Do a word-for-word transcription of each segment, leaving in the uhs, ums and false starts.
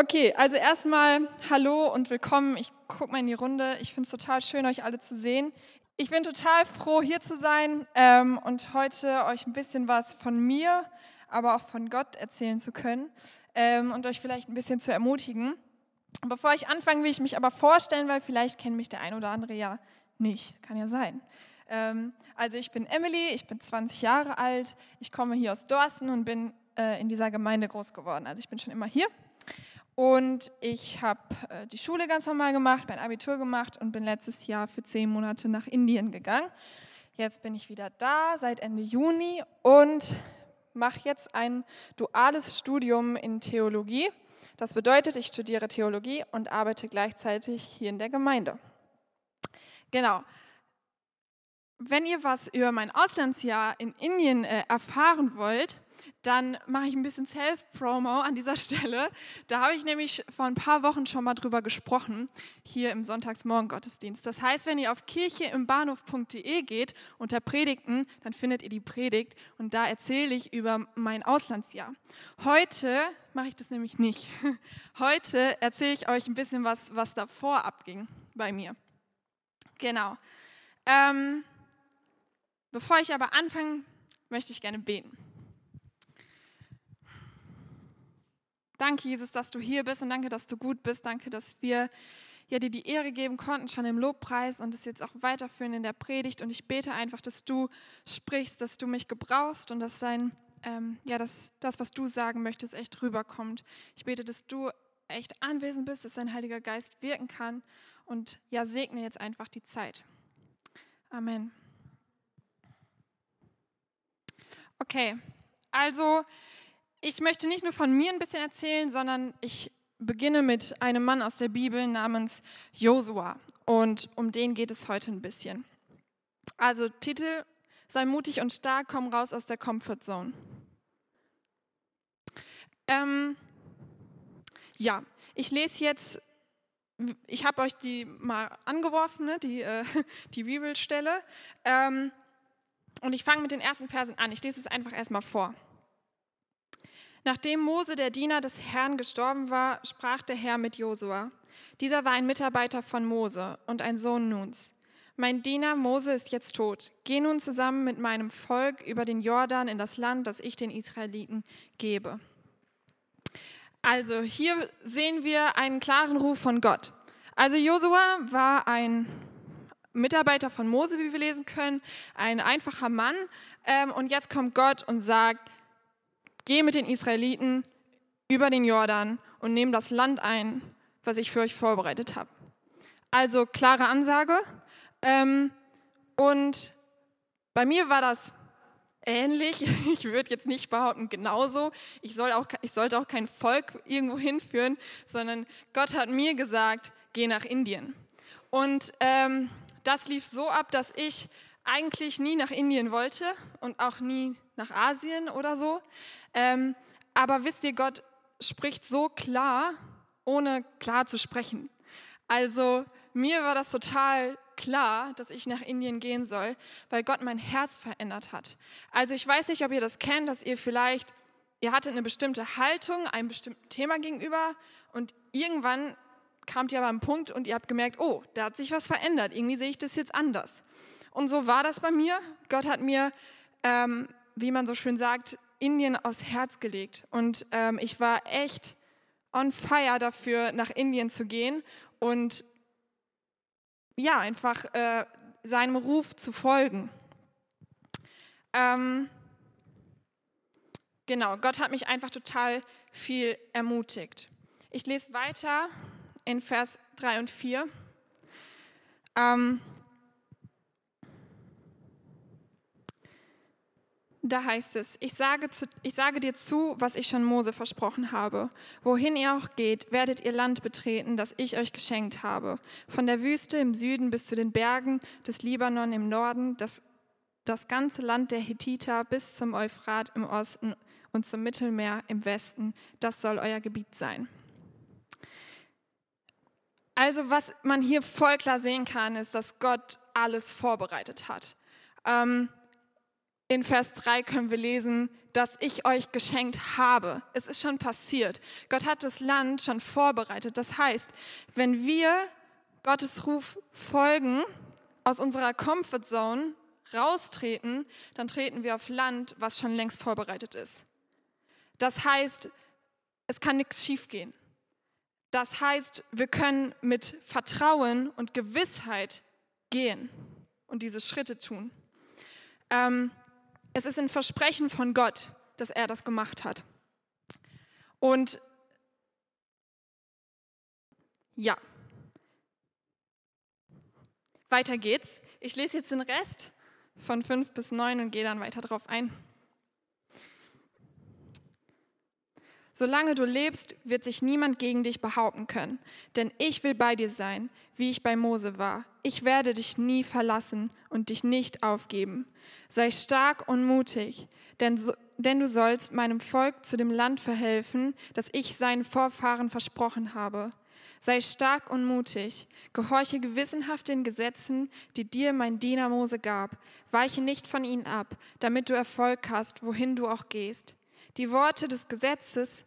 Okay, also erstmal hallo und willkommen. Ich gucke mal in die Runde. Ich finde es total schön, euch alle zu sehen. Ich bin total froh, hier zu sein ähm, und heute euch ein bisschen was von mir, aber auch von Gott erzählen zu können ähm, und euch vielleicht ein bisschen zu ermutigen. Bevor ich anfange, will ich mich aber vorstellen, weil vielleicht kennt mich der ein oder andere ja nicht. Kann ja sein. Ähm, also ich bin Emily, ich bin zwanzig Jahre alt, ich komme hier aus Dorsten und bin äh, in dieser Gemeinde groß geworden. Also ich bin schon immer hier. Und ich habe äh, die Schule ganz normal gemacht, mein Abitur gemacht und bin letztes Jahr für zehn Monate nach Indien gegangen. Jetzt bin ich wieder da seit Ende Juni und mache jetzt ein duales Studium in Theologie. Das bedeutet, ich studiere Theologie und arbeite gleichzeitig hier in der Gemeinde. Genau. Wenn ihr was über mein Auslandsjahr in Indien äh, erfahren wollt, dann mache ich ein bisschen Self-Promo an dieser Stelle. Da habe ich nämlich vor ein paar Wochen schon mal drüber gesprochen, hier im Sonntagsmorgen-Gottesdienst. Das heißt, wenn ihr auf kirche im bahnhof punkt de geht, unter Predigten, dann findet ihr die Predigt und da erzähle ich über mein Auslandsjahr. Heute mache ich das nämlich nicht. Heute erzähle ich euch ein bisschen was, was davor abging bei mir. Genau. Ähm, bevor ich aber anfange, möchte ich gerne beten. Danke, Jesus, dass du hier bist und danke, dass du gut bist. Danke, dass wir ja, dir die Ehre geben konnten, schon im Lobpreis und es jetzt auch weiterführen in der Predigt. Und ich bete einfach, dass du sprichst, dass du mich gebrauchst und dass, dein, ähm, ja, dass das, was du sagen möchtest, echt rüberkommt. Ich bete, dass du echt anwesend bist, dass dein Heiliger Geist wirken kann und ja, segne jetzt einfach die Zeit. Amen. Okay, also ich möchte nicht nur von mir ein bisschen erzählen, sondern ich beginne mit einem Mann aus der Bibel namens Josua. Und um den geht es heute ein bisschen. Also Titel: Sei mutig und stark, komm raus aus der Comfortzone. Ähm, ja, ich lese jetzt, ich habe euch die mal angeworfen, ne, die, äh, die Bibelstelle. Ähm, und ich fange mit den ersten Versen an. Ich lese es einfach erstmal vor. Nachdem Mose, der Diener des Herrn, gestorben war, sprach der Herr mit Josua. Dieser war ein Mitarbeiter von Mose und ein Sohn Nuns. Mein Diener Mose ist jetzt tot. Geh nun zusammen mit meinem Volk über den Jordan in das Land, das ich den Israeliten gebe. Also hier sehen wir einen klaren Ruf von Gott. Also Josua war ein Mitarbeiter von Mose, wie wir lesen können, ein einfacher Mann. Und jetzt kommt Gott und sagt: Geh mit den Israeliten über den Jordan und nimm das Land ein, was ich für euch vorbereitet habe. Also klare Ansage. Und bei mir war das ähnlich. Ich würde jetzt nicht behaupten genauso. Ich, soll auch, ich sollte auch kein Volk irgendwo hinführen, sondern Gott hat mir gesagt, geh nach Indien. Und ähm, das lief so ab, dass ich eigentlich nie nach Indien wollte und auch nie nach Asien oder so. Ähm, aber wisst ihr, Gott spricht so klar, ohne klar zu sprechen. Also mir war das total klar, dass ich nach Indien gehen soll, weil Gott mein Herz verändert hat. Also ich weiß nicht, ob ihr das kennt, dass ihr vielleicht, ihr hattet eine bestimmte Haltung einem bestimmten Thema gegenüber und irgendwann kamt ihr aber an einen Punkt und ihr habt gemerkt, oh, da hat sich was verändert, irgendwie sehe ich das jetzt anders. Und so war das bei mir. Gott hat mir, ähm, wie man so schön sagt, Indien aufs Herz gelegt. Und ähm, ich war echt on fire dafür, nach Indien zu gehen und ja, einfach äh, seinem Ruf zu folgen. Ähm, genau, Gott hat mich einfach total viel ermutigt. Ich lese weiter in Vers drei und vier. Ähm, Da heißt es: ich sage, zu, ich sage dir zu, was ich schon Mose versprochen habe. Wohin ihr auch geht, werdet ihr Land betreten, das ich euch geschenkt habe. Von der Wüste im Süden bis zu den Bergen des Libanon im Norden, das, das ganze Land der Hethiter bis zum Euphrat im Osten und zum Mittelmeer im Westen, das soll euer Gebiet sein. Also was man hier voll klar sehen kann, ist, dass Gott alles vorbereitet hat. Ähm, in Vers drei können wir lesen, dass ich euch geschenkt habe. Es ist schon passiert. Gott hat das Land schon vorbereitet. Das heißt, wenn wir Gottes Ruf folgen, aus unserer Comfortzone raustreten, dann treten wir auf Land, was schon längst vorbereitet ist. Das heißt, es kann nichts schiefgehen. Das heißt, wir können mit Vertrauen und Gewissheit gehen und diese Schritte tun. Ähm, es ist ein Versprechen von Gott, dass er das gemacht hat. Und ja, weiter geht's. Ich lese jetzt den Rest von fünf bis neun und gehe dann weiter drauf ein. Solange du lebst, wird sich niemand gegen dich behaupten können, denn ich will bei dir sein, wie ich bei Mose war. Ich werde dich nie verlassen und dich nicht aufgeben. Sei stark und mutig, denn, so, denn du sollst meinem Volk zu dem Land verhelfen, das ich seinen Vorfahren versprochen habe. Sei stark und mutig, gehorche gewissenhaft den Gesetzen, die dir mein Diener Mose gab. Weiche nicht von ihnen ab, damit du Erfolg hast, wohin du auch gehst. Die Worte des Gesetzes,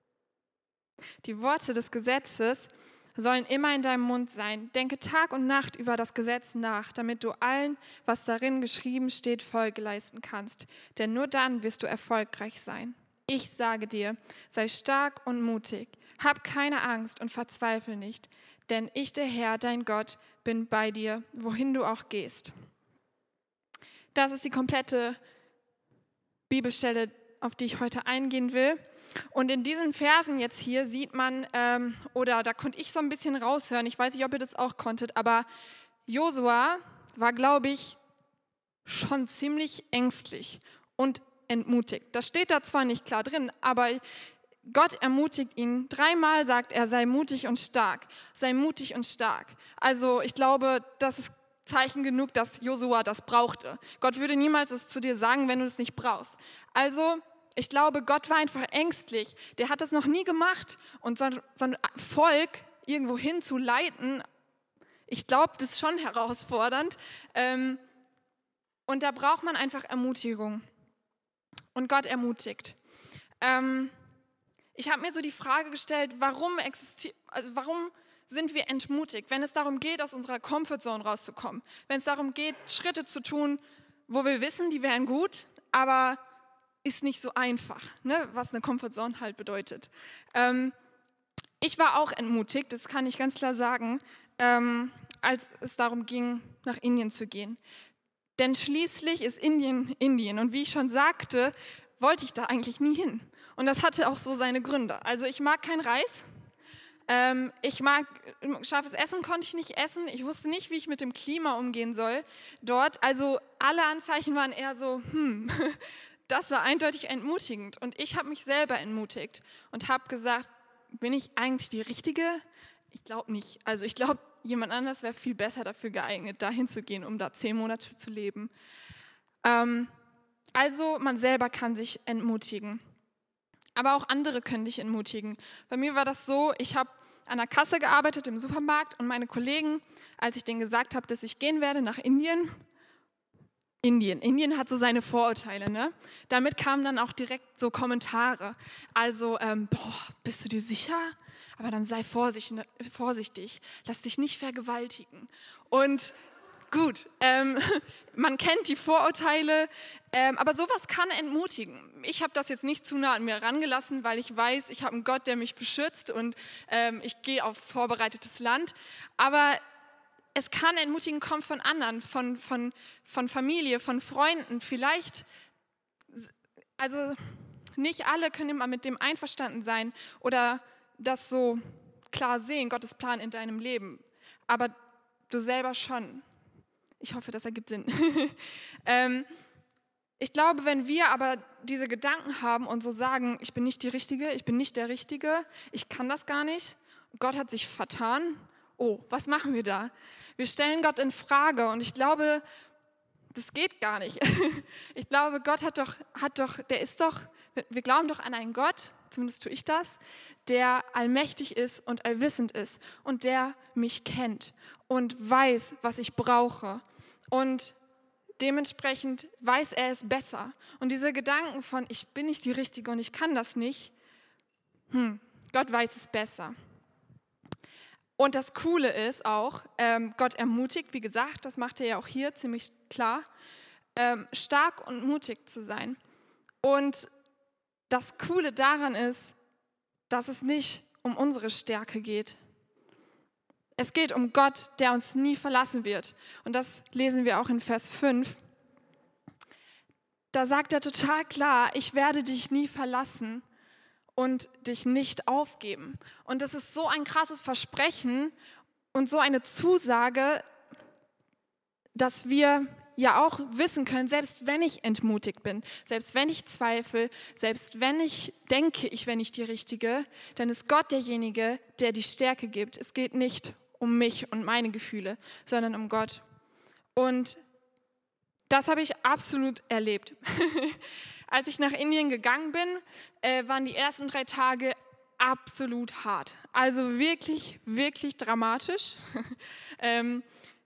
die Worte des Gesetzes sollen immer in deinem Mund sein. Denke Tag und Nacht über das Gesetz nach, damit du allen, was darin geschrieben steht, Folge leisten kannst. Denn nur dann wirst du erfolgreich sein. Ich sage dir, sei stark und mutig. Hab keine Angst und verzweifle nicht, denn ich, der Herr, dein Gott, bin bei dir, wohin du auch gehst. Das ist die komplette Bibelstelle, auf die ich heute eingehen will. Und in diesen Versen jetzt hier sieht man, ähm, oder da konnte ich so ein bisschen raushören, ich weiß nicht, ob ihr das auch konntet, aber Josua war, glaube ich, schon ziemlich ängstlich und entmutigt. Das steht da zwar nicht klar drin, aber Gott ermutigt ihn. Dreimal sagt er, sei mutig und stark, sei mutig und stark. Also ich glaube, das ist Zeichen genug, dass Josua das brauchte. Gott würde niemals es zu dir sagen, wenn du es nicht brauchst. Also ich glaube, Gott war einfach ängstlich. Der hat das noch nie gemacht. Und so, so ein Volk irgendwo hin zu leiten, ich glaube, das ist schon herausfordernd. Ähm, und da braucht man einfach Ermutigung. Und Gott ermutigt. Ähm, ich habe mir so die Frage gestellt, warum existiert, also warum sind wir entmutigt, wenn es darum geht, aus unserer Comfortzone rauszukommen, wenn es darum geht, Schritte zu tun, wo wir wissen, die wären gut, aber ist nicht so einfach, ne? Was eine Comfortzone halt bedeutet. Ähm, ich war auch entmutigt, das kann ich ganz klar sagen, ähm, als es darum ging, nach Indien zu gehen. Denn schließlich ist Indien Indien und wie ich schon sagte, wollte ich da eigentlich nie hin. Und das hatte auch so seine Gründe. Also ich mag kein Reis. Ähm, ich mag, scharfes Essen konnte ich nicht essen. Ich wusste nicht, wie ich mit dem Klima umgehen soll dort. Also alle Anzeichen waren eher so, hm, das war eindeutig entmutigend. Und ich habe mich selber entmutigt und habe gesagt, bin ich eigentlich die Richtige? Ich glaube nicht. Also ich glaube, jemand anders wäre viel besser dafür geeignet, dahin zu gehen, um da zehn Monate zu leben. Ähm, also man selber kann sich entmutigen. Aber auch andere können dich entmutigen. Bei mir war das so, ich habe an der Kasse gearbeitet im Supermarkt und meine Kollegen, als ich denen gesagt habe, dass ich gehen werde nach Indien, Indien, Indien hat so seine Vorurteile, ne? Damit kamen dann auch direkt so Kommentare. Also, ähm, boah, bist du dir sicher? Aber dann sei vorsichtig, vorsichtig, lass dich nicht vergewaltigen. Und gut, ähm, man kennt die Vorurteile, ähm, aber sowas kann entmutigen. Ich habe das jetzt nicht zu nah an mir herangelassen, weil ich weiß, ich habe einen Gott, der mich beschützt und ähm, ich gehe auf vorbereitetes Land. Aber es kann entmutigen kommen von anderen, von, von, von Familie, von Freunden. Vielleicht, also nicht alle können immer mit dem einverstanden sein oder das so klar sehen, Gottes Plan in deinem Leben. Aber du selber schon. Ich hoffe, das ergibt Sinn. ähm, ich glaube, wenn wir aber diese Gedanken haben und so sagen, ich bin nicht die Richtige, ich bin nicht der Richtige, ich kann das gar nicht, Gott hat sich vertan, oh, was machen wir da? Wir stellen Gott in Frage und ich glaube, das geht gar nicht. Ich glaube, Gott hat doch, hat doch, der ist doch, wir glauben doch an einen Gott, zumindest tue ich das, der allmächtig ist und allwissend ist und der mich kennt und weiß, was ich brauche. Und dementsprechend weiß er es besser. Und diese Gedanken von, ich bin nicht die Richtige und ich kann das nicht, hm, Gott weiß es besser. Und das Coole ist auch, ähm, Gott ermutigt, wie gesagt, das macht er ja auch hier ziemlich klar, ähm, stark und mutig zu sein. Und das Coole daran ist, dass es nicht um unsere Stärke geht. Es geht um Gott, der uns nie verlassen wird. Und das lesen wir auch in Vers fünf. Da sagt er total klar, ich werde dich nie verlassen und dich nicht aufgeben. Und das ist so ein krasses Versprechen und so eine Zusage, dass wir ja auch wissen können, selbst wenn ich entmutigt bin, selbst wenn ich zweifle, selbst wenn ich denke, ich wäre nicht die Richtige, dann ist Gott derjenige, der die Stärke gibt. Es geht nicht um mich und meine Gefühle, sondern um Gott. Und das habe ich absolut erlebt. Als ich nach Indien gegangen bin, äh, waren die ersten drei Tage absolut hart. Also wirklich, wirklich dramatisch. ähm,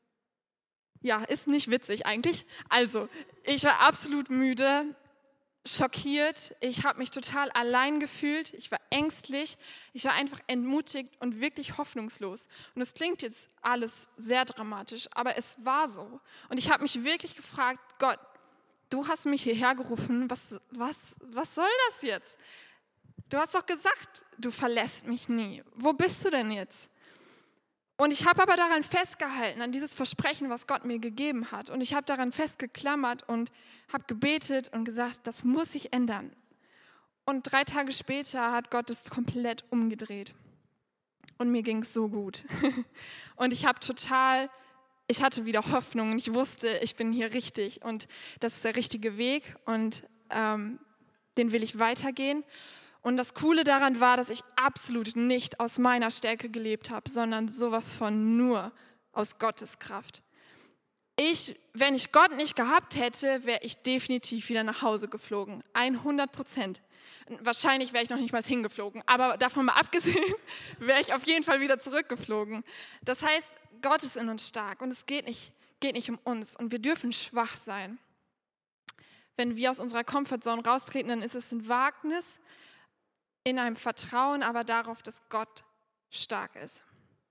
ja, ist nicht witzig eigentlich. Also, ich war absolut müde, schockiert. Ich habe mich total allein gefühlt. Ich war ängstlich. Ich war einfach entmutigt und wirklich hoffnungslos. Und es klingt jetzt alles sehr dramatisch, aber es war so. Und ich habe mich wirklich gefragt, Gott, du hast mich hierher gerufen, was, was, was soll das jetzt? Du hast doch gesagt, du verlässt mich nie. Wo bist du denn jetzt? Und ich habe aber daran festgehalten, an dieses Versprechen, was Gott mir gegeben hat. Und ich habe daran festgeklammert und habe gebetet und gesagt, das muss sich ändern. Und drei Tage später hat Gott es komplett umgedreht. Und mir ging es so gut. Und ich habe total, ich hatte wieder Hoffnung und ich wusste, ich bin hier richtig und das ist der richtige Weg und ähm, den will ich weitergehen. Und das Coole daran war, dass ich absolut nicht aus meiner Stärke gelebt habe, sondern sowas von nur aus Gottes Kraft. Ich, wenn ich Gott nicht gehabt hätte, wäre ich definitiv wieder nach Hause geflogen. hundert Prozent. Wahrscheinlich wäre ich noch nicht mal hingeflogen, aber davon mal abgesehen, wäre ich auf jeden Fall wieder zurückgeflogen. Das heißt, Gott ist in uns stark und es geht nicht, geht nicht um uns und wir dürfen schwach sein. Wenn wir aus unserer Comfortzone raustreten, dann ist es ein Wagnis, in einem Vertrauen aber darauf, dass Gott stark ist.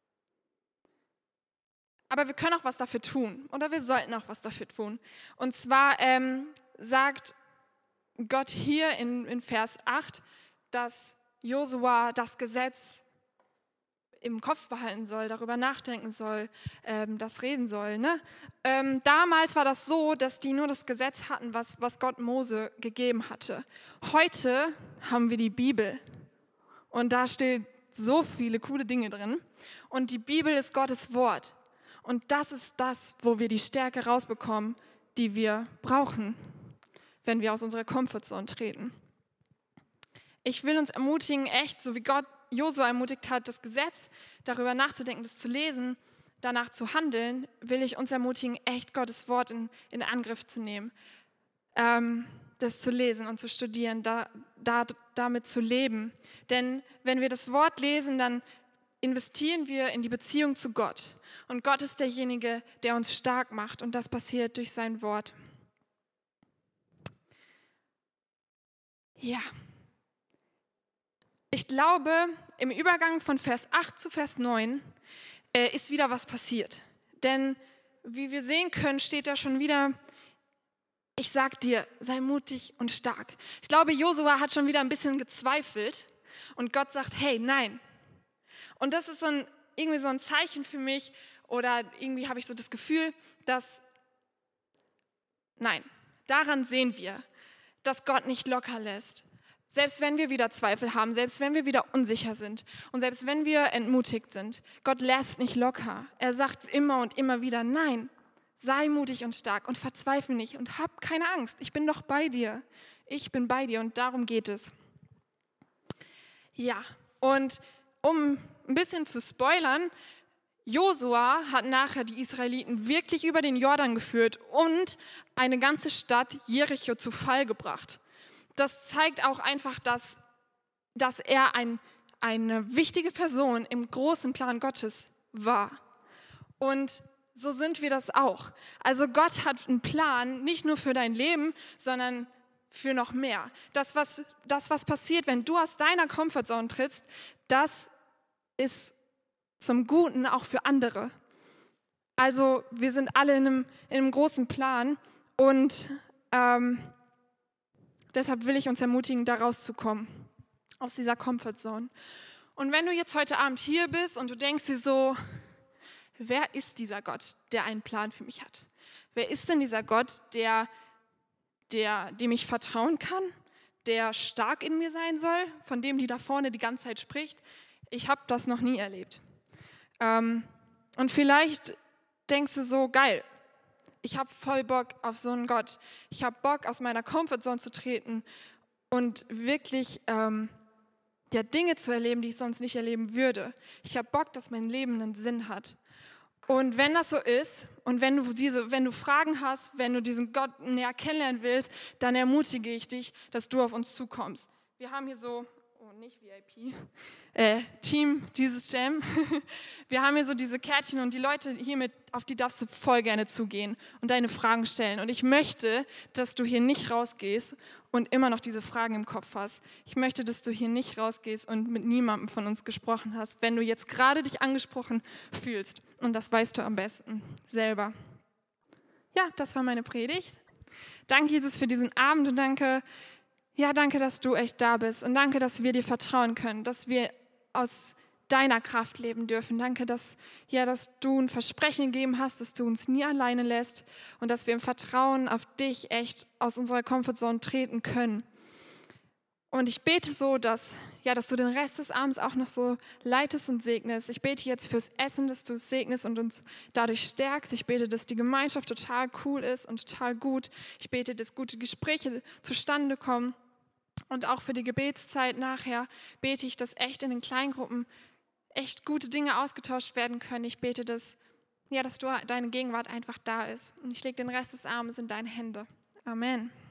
Aber wir können auch was dafür tun oder wir sollten auch was dafür tun. Und zwar ähm, sagt Gott hier in, in Vers acht, dass Josua das Gesetz im Kopf behalten soll, darüber nachdenken soll, ähm, das reden soll. Ne? Ähm, damals war das so, dass die nur das Gesetz hatten, was, was Gott Mose gegeben hatte. Heute haben wir die Bibel und da steht so viele coole Dinge drin. Und die Bibel ist Gottes Wort. Und das ist das, wo wir die Stärke rausbekommen, die wir brauchen, wenn wir aus unserer Comfortzone treten. Ich will uns ermutigen, echt, so wie Gott Josua ermutigt hat, das Gesetz, darüber nachzudenken, das zu lesen, danach zu handeln, will ich uns ermutigen, echt Gottes Wort in, in Angriff zu nehmen, ähm, das zu lesen und zu studieren, da, da, damit zu leben. Denn wenn wir das Wort lesen, dann investieren wir in die Beziehung zu Gott. Und Gott ist derjenige, der uns stark macht und das passiert durch sein Wort. Ja. Ich glaube, im Übergang von Vers acht zu Vers neun äh, ist wieder was passiert. Denn wie wir sehen können, steht da schon wieder, ich sag dir, sei mutig und stark. Ich glaube, Josua hat schon wieder ein bisschen gezweifelt und Gott sagt, hey, nein. Und das ist so ein, irgendwie so ein Zeichen für mich oder irgendwie habe ich so das Gefühl, dass, nein, daran sehen wir, dass Gott nicht locker lässt. Selbst wenn wir wieder Zweifel haben, selbst wenn wir wieder unsicher sind und selbst wenn wir entmutigt sind, Gott lässt nicht locker. Er sagt immer und immer wieder, nein, sei mutig und stark und verzweifle nicht und hab keine Angst. Ich bin doch bei dir. Ich bin bei dir und darum geht es. Ja, und um ein bisschen zu spoilern, Josua hat nachher die Israeliten wirklich über den Jordan geführt und eine ganze Stadt Jericho zu Fall gebracht. Das zeigt auch einfach, dass, dass er ein, eine wichtige Person im großen Plan Gottes war. Und so sind wir das auch. Also Gott hat einen Plan, nicht nur für dein Leben, sondern für noch mehr. Das, was, das, was passiert, wenn du aus deiner Comfortzone trittst, das ist zum Guten auch für andere. Also wir sind alle in einem, in einem großen Plan und ähm, deshalb will ich uns ermutigen, da rauszukommen, aus dieser Comfortzone. Und wenn du jetzt heute Abend hier bist und du denkst dir so, wer ist dieser Gott, der einen Plan für mich hat? Wer ist denn dieser Gott, der, der, dem ich vertrauen kann, der stark in mir sein soll, von dem die da vorne die ganze Zeit spricht? Ich habe das noch nie erlebt. Ähm, und vielleicht denkst du so, geil, ich habe voll Bock auf so einen Gott. Ich habe Bock, aus meiner Comfortzone zu treten und wirklich ähm, ja, Dinge zu erleben, die ich sonst nicht erleben würde. Ich habe Bock, dass mein Leben einen Sinn hat. Und wenn das so ist und wenn du, diese, wenn du Fragen hast, wenn du diesen Gott näher kennenlernen willst, dann ermutige ich dich, dass du auf uns zukommst. Wir haben hier so, oh nicht V I P, äh, Team Jesus Jam. Wir haben hier so diese Kärtchen und die Leute hiermit, auf die darfst du voll gerne zugehen und deine Fragen stellen. Und ich möchte, dass du hier nicht rausgehst und immer noch diese Fragen im Kopf hast. Ich möchte, dass du hier nicht rausgehst und mit niemandem von uns gesprochen hast, wenn du jetzt gerade dich angesprochen fühlst. Und das weißt du am besten selber. Ja, das war meine Predigt. Danke, Jesus, für diesen Abend und danke, ja, danke, dass du echt da bist und danke, dass wir dir vertrauen können, dass wir aus deiner Kraft leben dürfen. Danke, dass, ja, dass du ein Versprechen gegeben hast, dass du uns nie alleine lässt und dass wir im Vertrauen auf dich echt aus unserer Comfortzone treten können. Und ich bete so, dass, ja, dass du den Rest des Abends auch noch so leitest und segnest. Ich bete jetzt fürs Essen, dass du es segnest und uns dadurch stärkst. Ich bete, dass die Gemeinschaft total cool ist und total gut. Ich bete, dass gute Gespräche zustande kommen. Und auch für die Gebetszeit nachher bete ich, dass echt in den Kleingruppen echt gute Dinge ausgetauscht werden können. Ich bete, dass, ja, dass du, deine Gegenwart einfach da ist. Und ich lege den Rest des Abends in deine Hände. Amen.